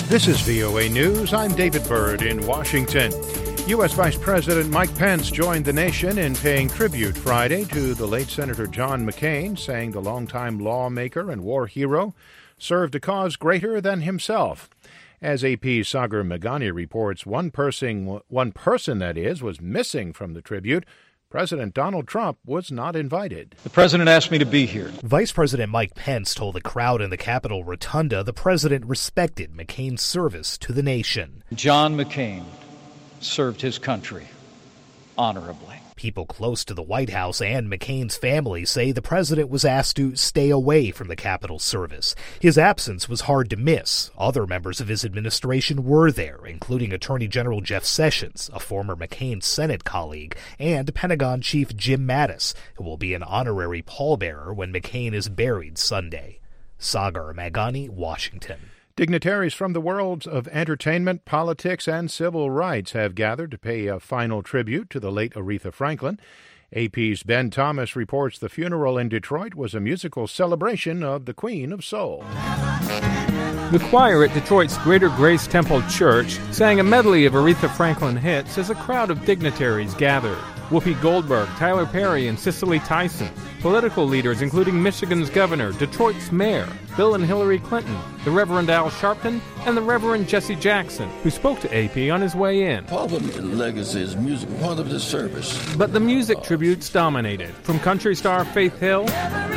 This is VOA News. I'm David Byrd in Washington. U.S. Vice President Mike Pence joined the nation in paying tribute Friday to the late Senator John McCain, saying the longtime lawmaker and war hero served a cause greater than himself. As AP's Sagar Meghani reports, one person was missing from the tribute. President Donald Trump was not invited. The president asked me to be here. Vice President Mike Pence told the crowd in the Capitol Rotunda the president respected McCain's service to the nation. John McCain served his country honorably. People close to the White House and McCain's family say the president was asked to stay away from the Capitol service. His absence was hard to miss. Other members of his administration were there, including Attorney General Jeff Sessions, a former McCain Senate colleague, and Pentagon Chief Jim Mattis, who will be an honorary pallbearer when McCain is buried Sunday. Sagar Meghani, Washington. Dignitaries from the worlds of entertainment, politics, and civil rights have gathered to pay a final tribute to the late Aretha Franklin. AP's Ben Thomas reports the funeral in Detroit was a musical celebration of the Queen of Soul. The choir at Detroit's Greater Grace Temple Church sang a medley of Aretha Franklin hits as a crowd of dignitaries gathered. Whoopi Goldberg, Tyler Perry, and Cicely Tyson. Political leaders including Michigan's governor, Detroit's mayor, Bill and Hillary Clinton, the Reverend Al Sharpton, and the Reverend Jesse Jackson, who spoke to AP on his way in. Part of the legacy is music, part of the service. But the music tributes dominated, from country star Faith Hill,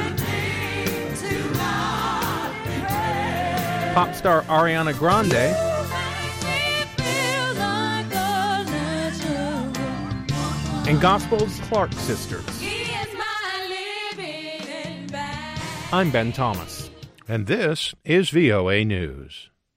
pop star Ariana Grande, and gospel's Clark Sisters. I'm Ben Thomas. And this is VOA News.